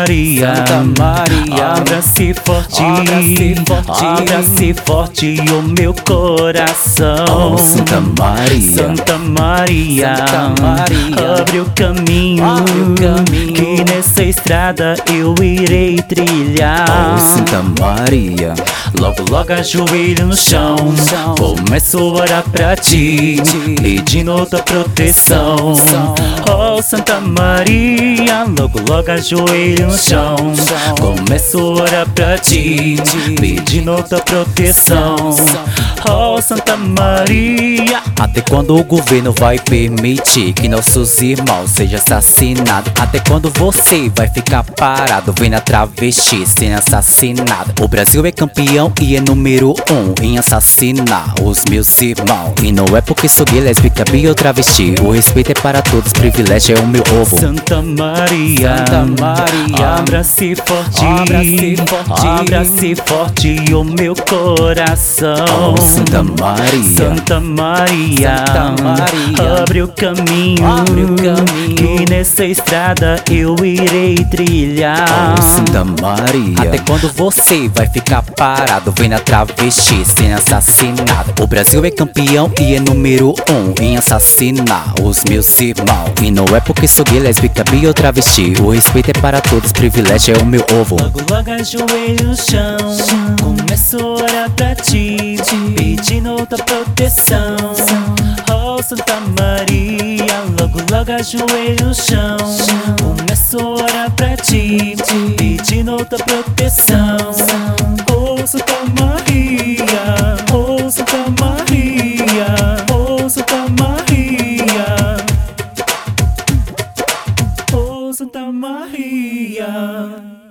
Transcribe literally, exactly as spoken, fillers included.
Maria, Santa Maria, abra-se forte, abra-se forte, abra-se forte o meu coração. Oh, Santa Maria, Santa Maria, Santa Maria, abre o caminho, abre o caminho, que nessa estrada eu irei trilhar. Oh, Santa Maria, logo logo ajoelho no chão, começo a orar pra ti, pedindo tua proteção. Oh, Santa Maria, logo logo ajoelho no chão, começo a orar pra ti, pedindo tua proteção. Oh, Santa Maria. Até quando o governo vai permitir que nossos irmãos sejam assassinados? Até quando você vai ficar parado vendo a travesti sendo assassinada? O Brasil é campeão e é número um em assassinar os meus irmãos. E não é porque sou gay, lésbica, bi ou travesti. O respeito é para todos, privilégio é o meu ovo. Santa Maria, Santa Maria, abra-se forte, abra-se forte, abra-se forte o meu coração. Oh, Santa Maria, Santa Maria, Santa Maria, abre o caminho, abre o caminho, que nessa estrada eu irei trilhar. Oh, Santa Maria, até quando você vai ficar parado vendo a travesti sendo assassinada? O Brasil é campeão e é número um em assassinar os meus irmãos. E não é porque sou gay, lésbica, bi ou travesti. O respeito é para todos, privilégio é o meu ovo. Logo logo ajoelho no chão, começo a orar pra ti, pedindo tua proteção. Oh, Santa Maria, logo logo ajoelho no chão, começo a orar pra ti, pedindo tua proteção. Oh, Santa Maria, oh, Santa Maria, oh, Santa Maria, oh, Santa Maria.